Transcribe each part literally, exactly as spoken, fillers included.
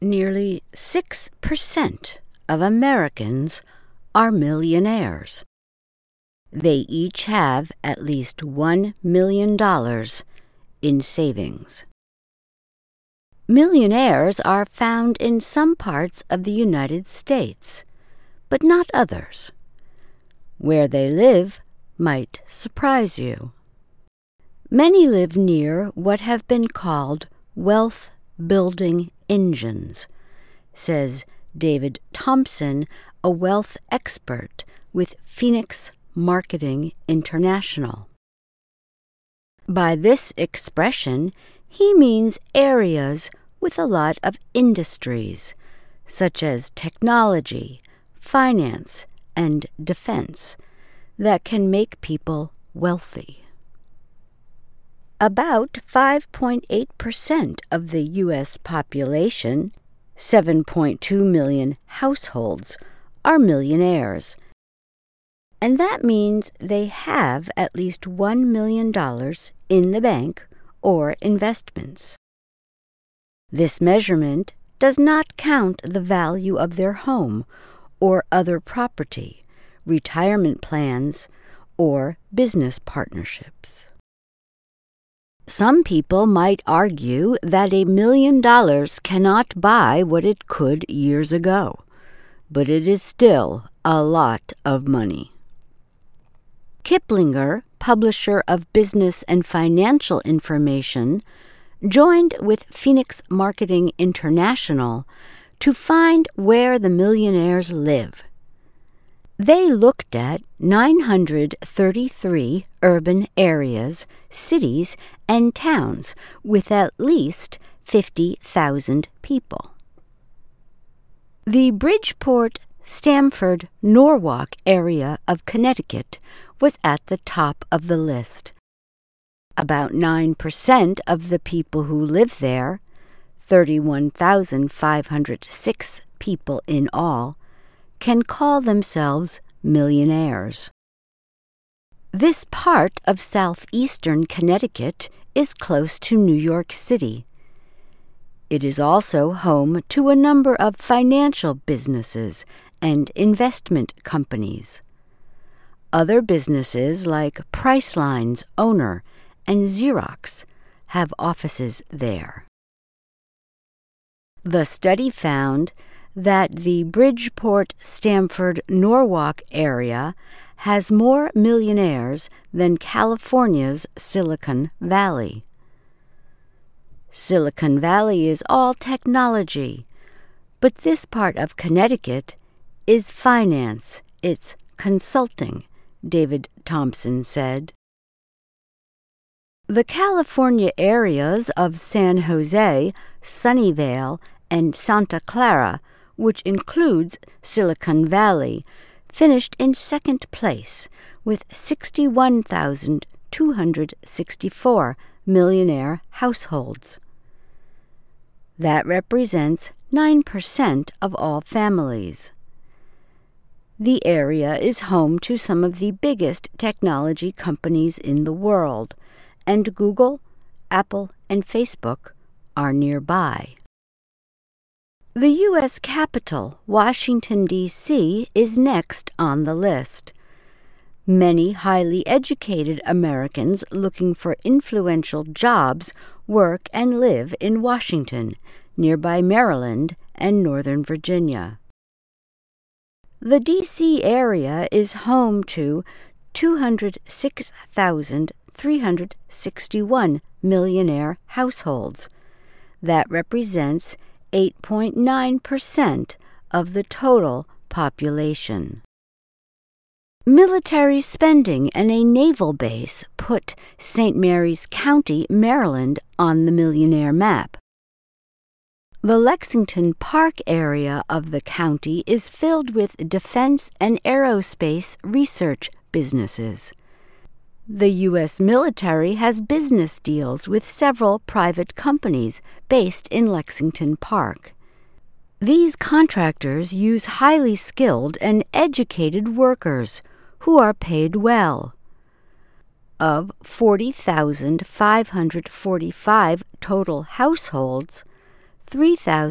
Nearly six percent of Americans are millionaires. They each have at least one million dollars in savings. Millionaires are found in some parts of the United States, but not others. Where they live might surprise you. Many live near what have been called wealth-building engines, says David Thompson, a wealth expert with Phoenix Marketing International. By this expression, he means areas with a lot of industries, such as technology, finance, and defense, that can make people wealthy. About five point eight percent of the U S population, seven point two million households, are millionaires, and that means they have at least one million dollars in the bank or investments. This measurement does not count the value of their home or other property, retirement plans, or business partnerships. Some people might argue that a million dollars cannot buy what it could years ago, but it is still a lot of money. Kiplinger, publisher of business and financial information, joined with Phoenix Marketing International to find where the millionaires live. They looked at nine hundred thirty-three urban areas, cities, and towns with at least fifty thousand people. The Bridgeport, Stamford, Norwalk area of Connecticut was at the top of the list. About nine percent of the people who live there, thirty-one thousand five hundred six people in all, can call themselves millionaires. This part of southeastern Connecticut is close to New York City. It is also home to a number of financial businesses and investment companies. Other businesses like Priceline's owner and Xerox have offices there. The study found that the Bridgeport, Stamford, Norwalk area has more millionaires than California's Silicon Valley. Silicon Valley is all technology, but this part of Connecticut is finance, it's consulting, David Thompson said. The California areas of San Jose, Sunnyvale, and Santa Clara, which includes Silicon Valley, finished in second place with sixty-one thousand two hundred sixty-four millionaire households. That represents nine percent of all families. The area is home to some of the biggest technology companies in the world, and Google, Apple, and Facebook are nearby. The U S capital, Washington, D C, is next on the list. Many highly educated Americans looking for influential jobs work and live in Washington, nearby Maryland and Northern Virginia. The D C area is home to two hundred six thousand three hundred sixty-one millionaire households. That represents eight point nine percent of the total population. Military spending and a naval base put Saint Mary's County, Maryland, on the millionaire map. The Lexington Park area of the county is filled with defense and aerospace research businesses. The U S military has business deals with several private companies based in Lexington Park. These contractors use highly skilled and educated workers who are paid well. Of forty thousand five hundred forty-five total households, three thousand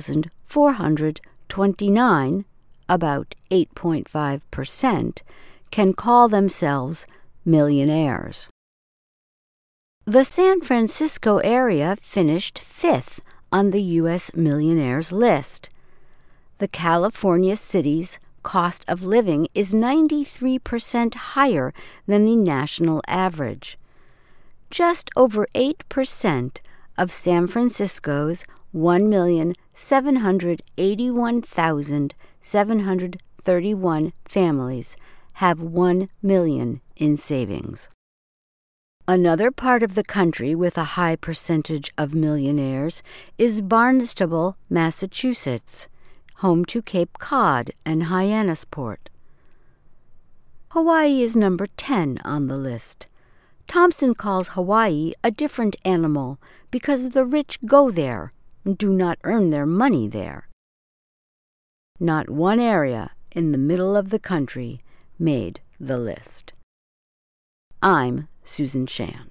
four hundred twenty-nine, about eight point five percent, can call themselves millionaires. The San Francisco area finished fifth on the U S millionaires list. The California city's cost of living is ninety-three percent higher than the national average. Just over eight percent of San Francisco's one million seven hundred eighty-one thousand seven hundred thirty-one families have one million dollars in savings. Another part of the country with a high percentage of millionaires is Barnstable, Massachusetts, home to Cape Cod and Hyannisport. Hawaii is number ten on the list. Thompson calls Hawaii a different animal because the rich go there and do not earn their money there. Not one area in the middle of the country made the list. I'm Susan Shand.